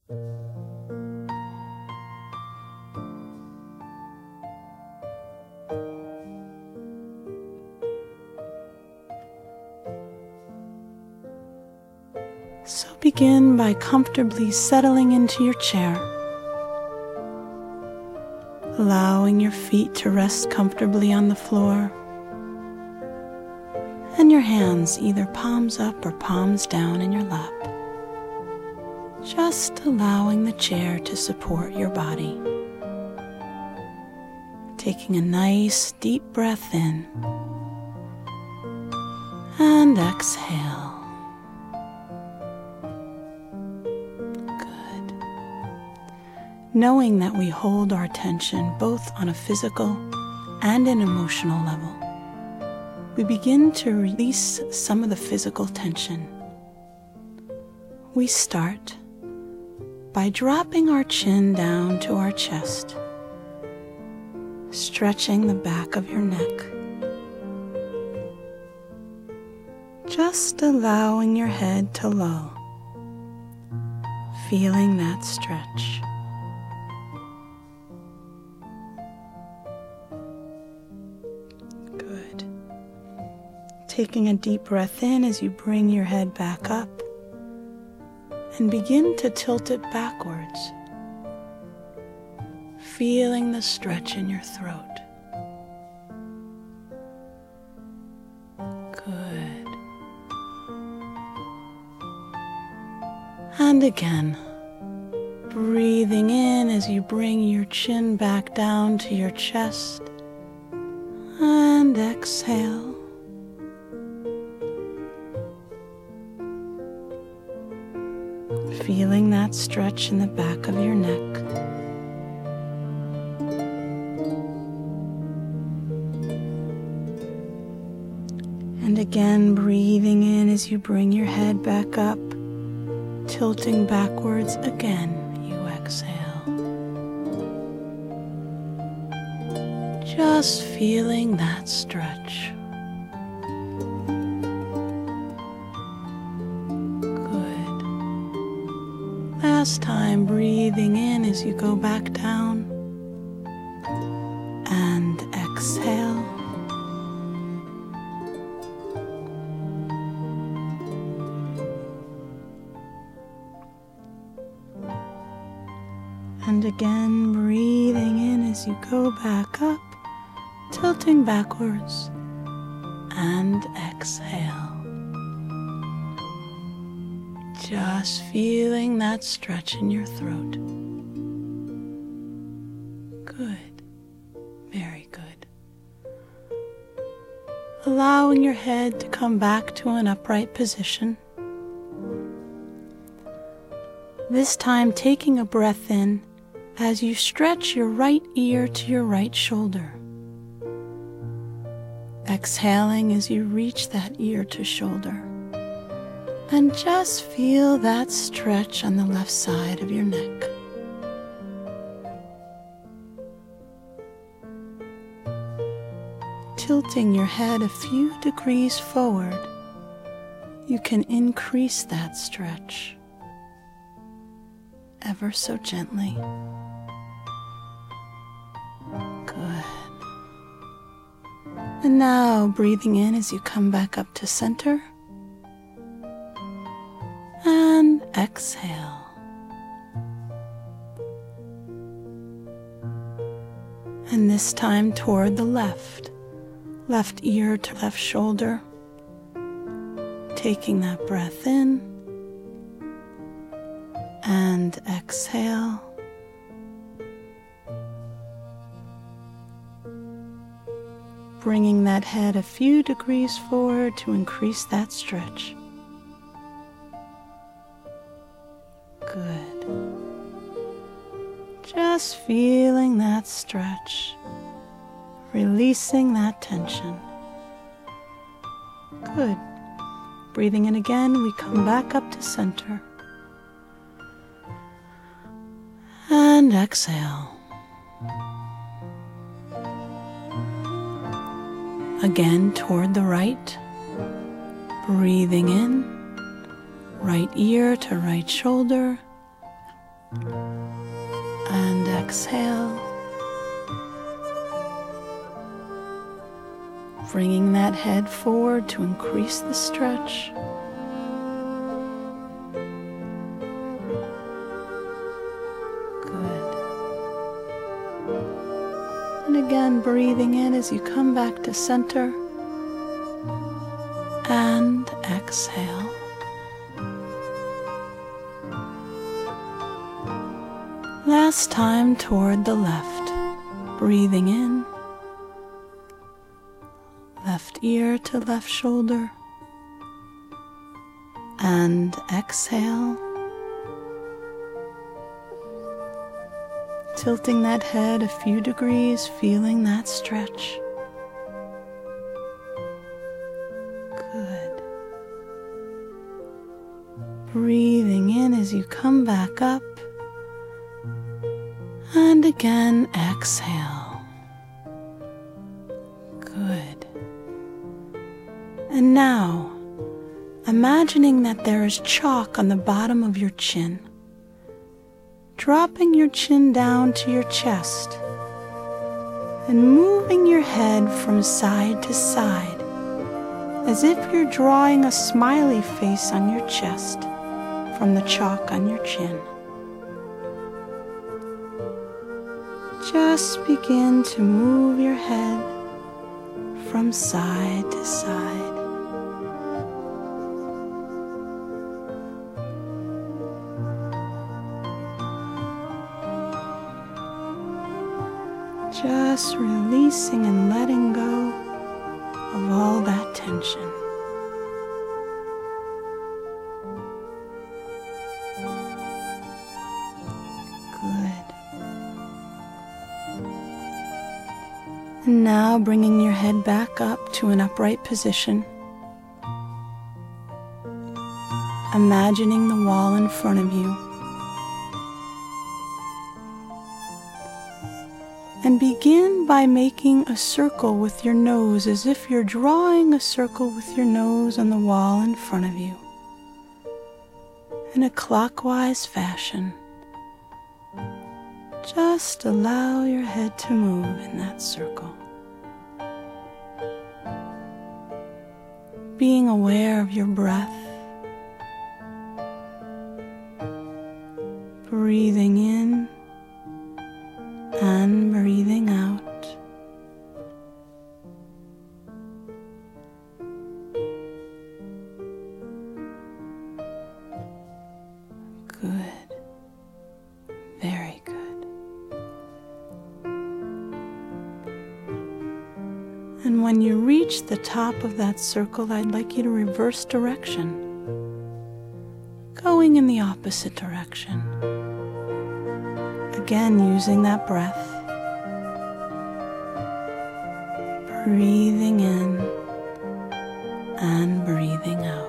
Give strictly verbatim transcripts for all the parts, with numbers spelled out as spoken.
So begin by comfortably settling into your chair, allowing your feet to rest comfortably on the floor, and your hands either palms up or palms down in your lap, just allowing the chair to support your body. Taking a nice deep breath in and exhale. Knowing that we hold our attention both on a physical and an emotional level, we begin to release some of the physical tension. We start by dropping our chin down to our chest, stretching the back of your neck, just allowing your head to low, feeling that stretch. Taking a deep breath in as you bring your head back up and begin to tilt it backwards, feeling the stretch in your throat. Good. And again, breathing in as you bring your chin back down to your chest, and exhale. Feeling that stretch in the back of your neck. And again, breathing in as you bring your head back up, tilting backwards again, you exhale. Just feeling that stretch. Last time, breathing in as you go back down and exhale. And again, breathing in as you go back up, tilting backwards, and exhale. Just feeling that stretch in your throat. Good. Very good. Allowing your head to come back to an upright position. This time taking a breath in as you stretch your right ear to your right shoulder. Exhaling as you reach that ear to shoulder. And just feel that stretch on the left side of your neck. Tilting your head a few degrees forward, you can increase that stretch ever so gently. Good. And now breathing in as you come back up to center. And exhale. And this time toward the left, left ear to left shoulder, taking that breath in and exhale. Bringing that head a few degrees forward to increase that stretch. Good. Just feeling that stretch, releasing that tension. Good. Breathing in again, we come back up to center. And exhale. Again toward the right. Breathing in. Right ear to right shoulder, And exhale. Bringing that head forward to increase the stretch. Good. And again, breathing in as you come back to center. And exhale. Last time toward the left. Breathing in. Left ear to left shoulder. And exhale. Tilting that head a few degrees, feeling that stretch. Good. Breathing in as you come back up. And again, exhale. Good. And now, imagining that there is chalk on the bottom of your chin, dropping your chin down to your chest, and moving your head from side to side, as if you're drawing a smiley face on your chest from the chalk on your chin. Just begin to move your head from side to side. Just releasing and letting go of all that tension. And now bringing your head back up to an upright position. Imagining the wall in front of you. And begin by making a circle with your nose as if you're drawing a circle with your nose on the wall in front of you. In a clockwise fashion. Just allow your head to move in that circle. Being aware of your breath. Breathing in and breathing out. Good. Very good. And when you reach the top of that circle, I'd like you to reverse direction, going in the opposite direction. Again, using that breath. Breathing in and breathing out.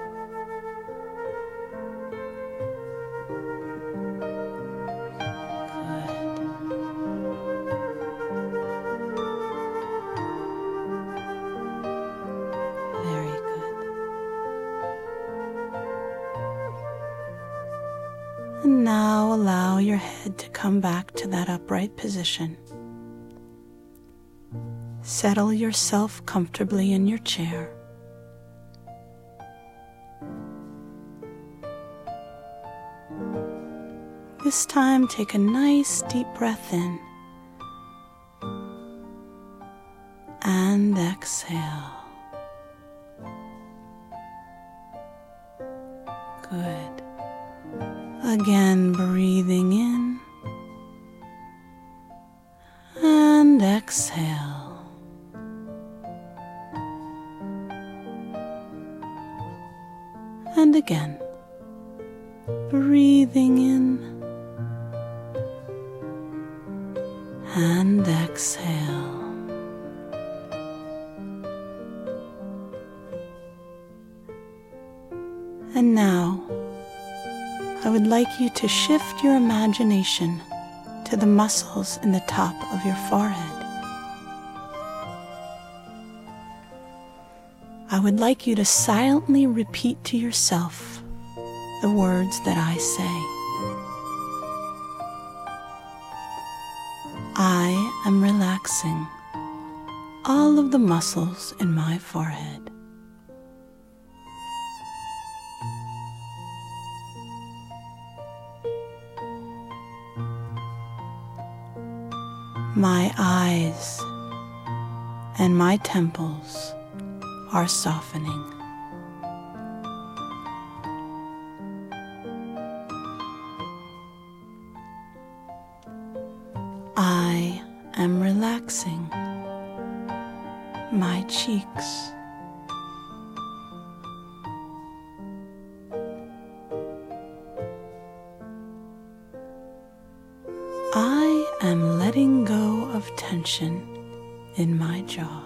And now allow your head to come back to that upright position. Settle yourself comfortably in your chair. This time, take a nice deep breath in and exhale. Good. Again, breathing in and exhale. And again, breathing in and exhale. And now, I would like you to shift your imagination to the muscles in the top of your forehead. I would like you to silently repeat to yourself the words that I say. relaxing all of the muscles in my forehead. My eyes and my temples are softening. I am relaxing my cheeks. I am letting go of tension in my jaw.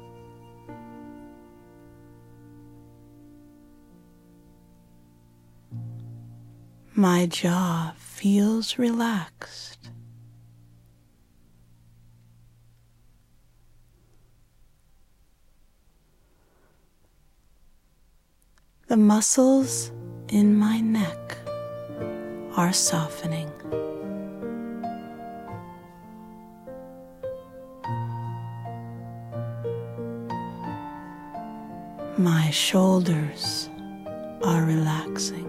My jaw feels relaxed. The muscles in my neck are softening. My shoulders are relaxing.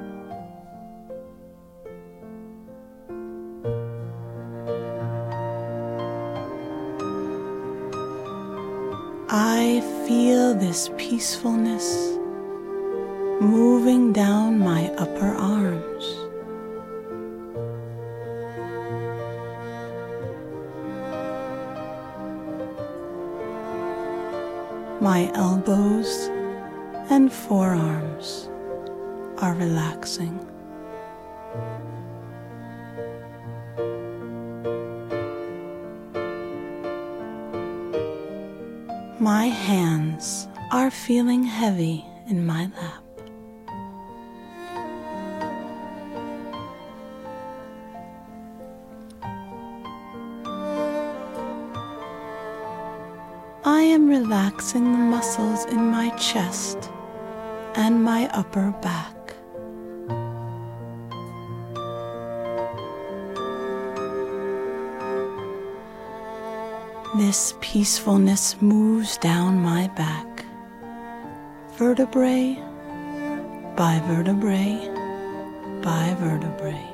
I feel this peacefulness moving down my upper arms. My elbows and forearms are relaxing. My hands are feeling heavy in my lap. I am relaxing the muscles in my chest and my upper back. This peacefulness moves down my back, vertebrae by vertebrae by vertebrae.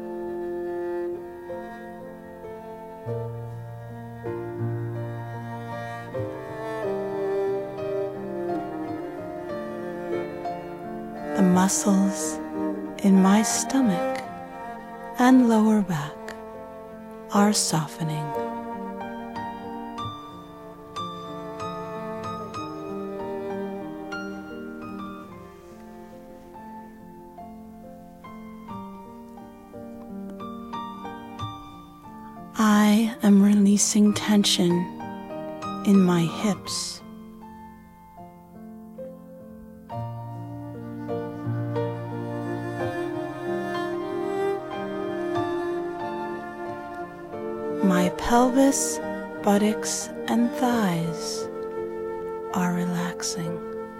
The muscles in my stomach and lower back are softening. I am releasing tension in my hips. My pelvis, buttocks, and thighs are relaxing.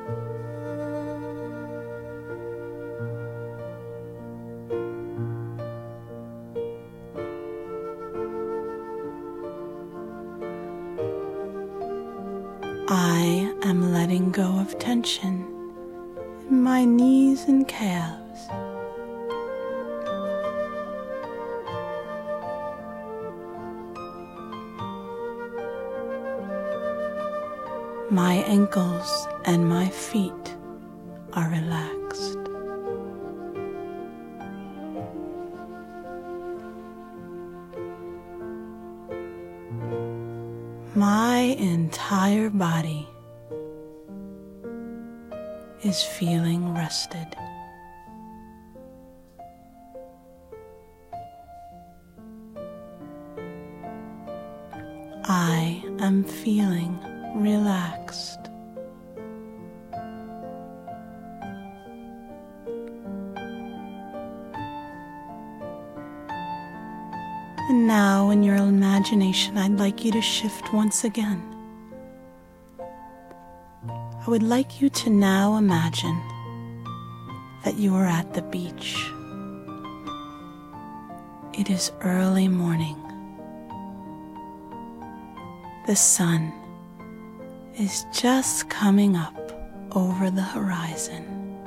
I am letting go of tension in my knees and calves. My ankles and my feet are relaxed. My entire body is feeling rested. I am feeling relaxed. And now, in your imagination, I'd like you to shift once again. I would like you to now imagine that you are at the beach. It is early morning. The sun is just coming up over the horizon.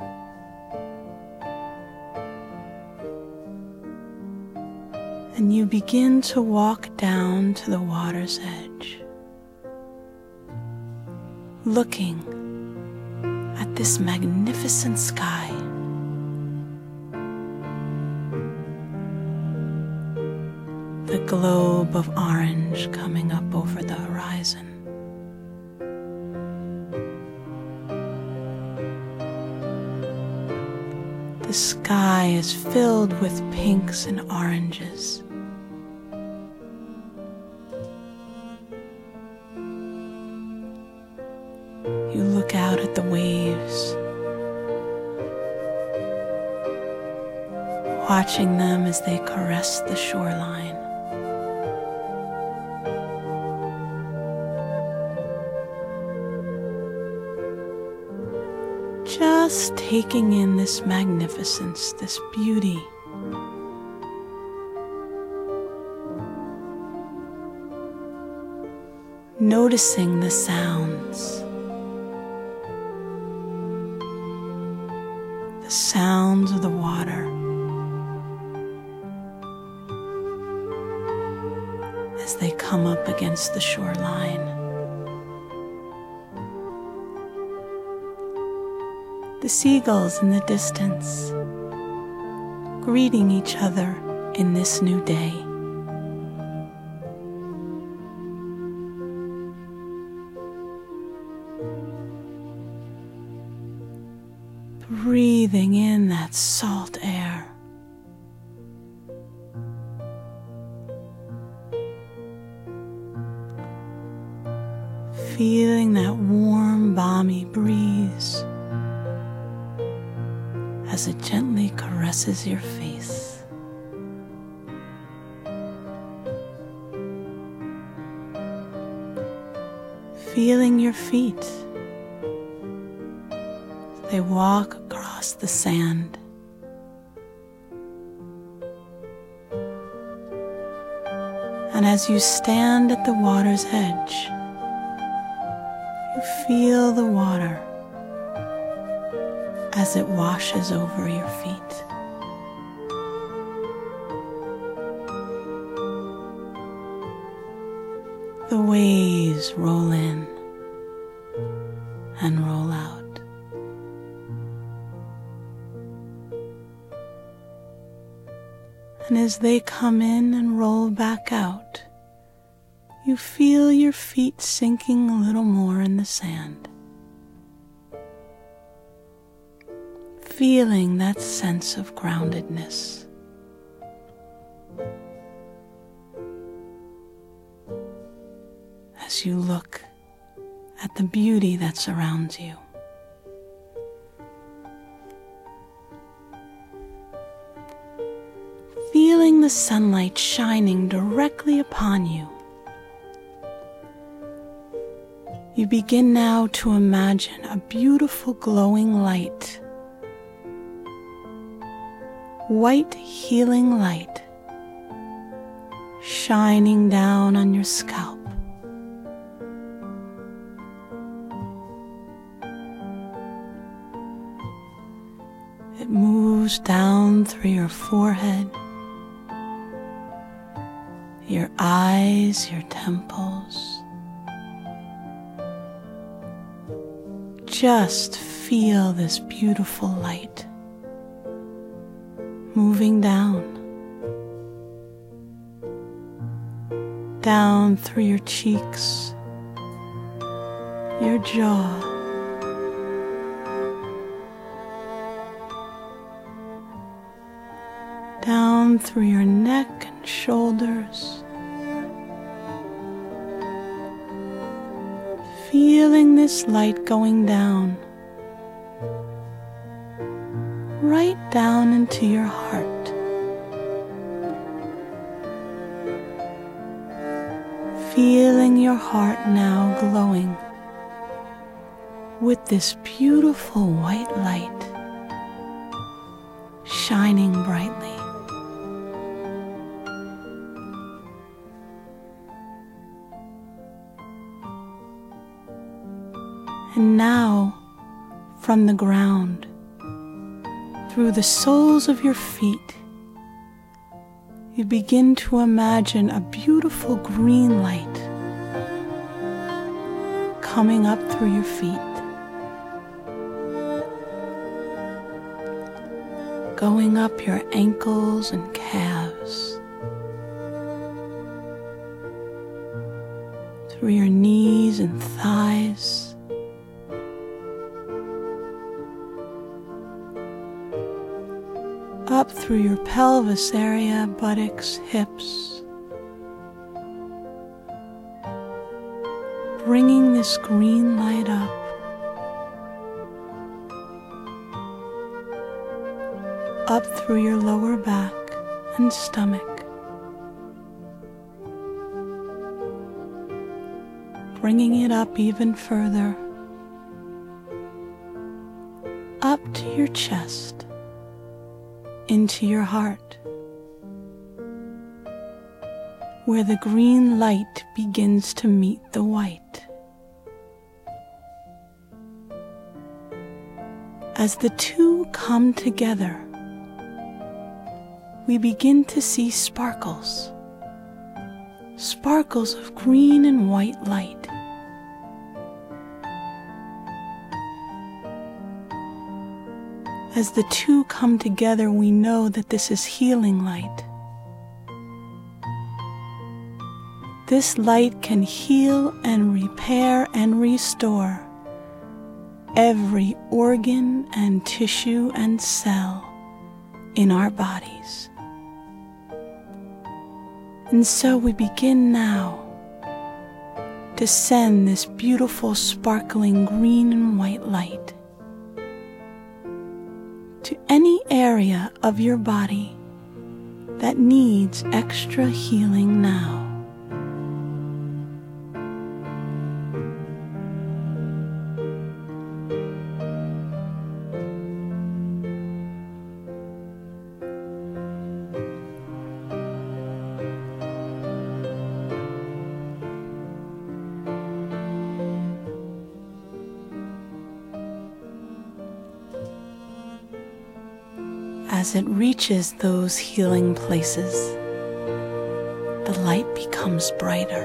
And you begin to walk down to the water's edge, looking at this magnificent sky. The globe of orange coming up over the horizon. The sky is filled with pinks and oranges. You look out at the waves, watching them as they caress the shoreline. Just taking in this magnificence, this beauty. Noticing the sounds. The sounds of the water as they come up against the shoreline. The seagulls in the distance, greeting each other in this new day. Breathing in that salt air. Feeling that warm, balmy breeze as it gently caresses your face. Feeling your feet. They walk across the sand. And as you stand at the water's edge, you feel the water as it washes over your feet. The waves roll in and roll out. And as they come in and roll back out, you feel your feet sinking a little more in the sand. Feeling that sense of groundedness. As you look at the beauty that surrounds you. Feeling the sunlight shining directly upon you. You begin now to imagine a beautiful glowing light. White healing light shining down on your scalp. It moves down through your forehead, your eyes, your temples. Just feel this beautiful light moving down, down through your cheeks, your jaw, down through your neck and shoulders, feeling this light going down, right down into your heart. Feeling your heart now glowing with this beautiful white light shining brightly. And now, from the ground, through the soles of your feet, you begin to imagine a beautiful green light coming up through your feet, going up your ankles and calves, through your knees and thighs, up through your pelvis area, buttocks, hips, bringing this green light up, up through your lower back and stomach, bringing it up even further, up to your chest, into your heart, where the green light begins to meet the white. As the two come together, we begin to see sparkles, sparkles of green and white light. As the two come together, we know that this is healing light. This light can heal and repair and restore every organ and tissue and cell in our bodies. And so we begin now to send this beautiful sparkling green and white light to any area of your body that needs extra healing now. As it reaches those healing places, the light becomes brighter.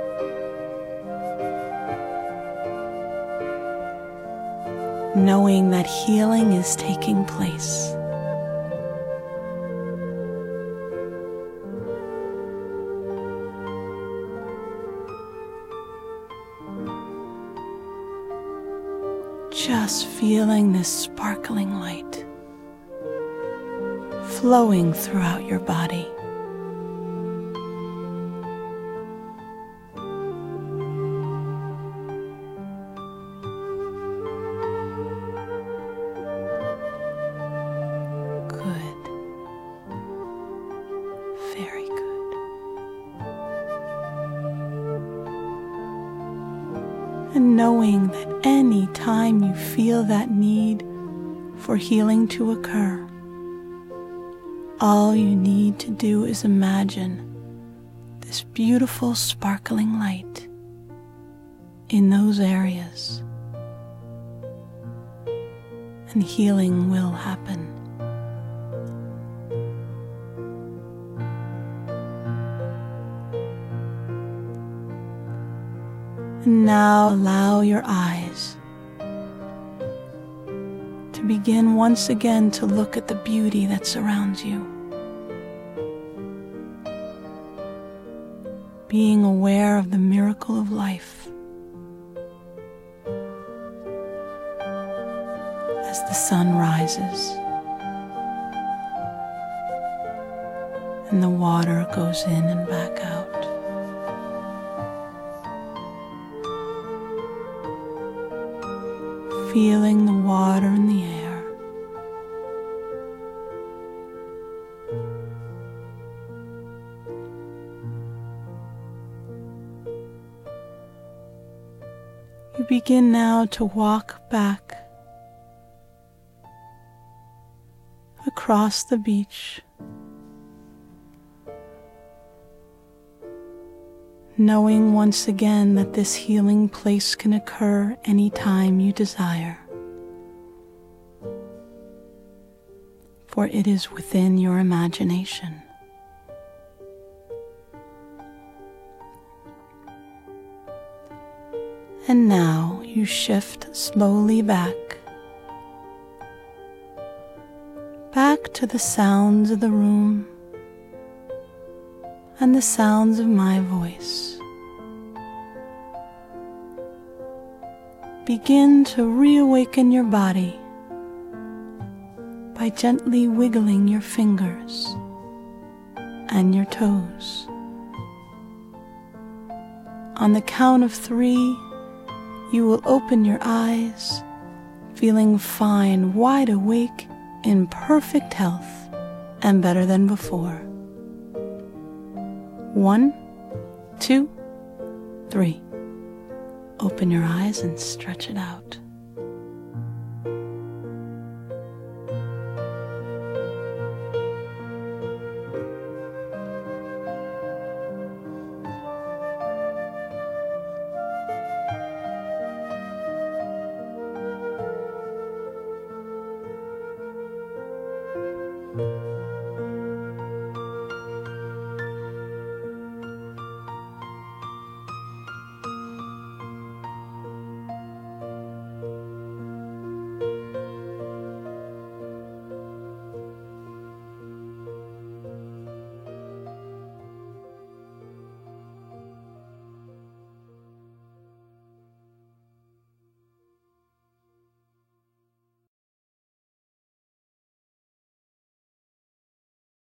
Knowing that healing is taking place. Just feeling this sparkling light flowing throughout your body. Good. Very good. And knowing that any time you feel that need for healing to occur, all you need to do is imagine this beautiful sparkling light in those areas, and healing will happen. And now allow your eyes to begin once again to look at the beauty that surrounds you. Being aware of the miracle of life as the sun rises and the water goes in and back out. Feeling the water in the air. You begin now to walk back across the beach, knowing once again that this healing place can occur anytime you desire, for it is within your imagination. And now you shift slowly back, back to the sounds of the room and the sounds of my voice. Begin to reawaken your body by gently wiggling your fingers and your toes. On the count of three, you will open your eyes, feeling fine, wide awake, in perfect health, and better than before. One, two, three. Open your eyes and stretch it out.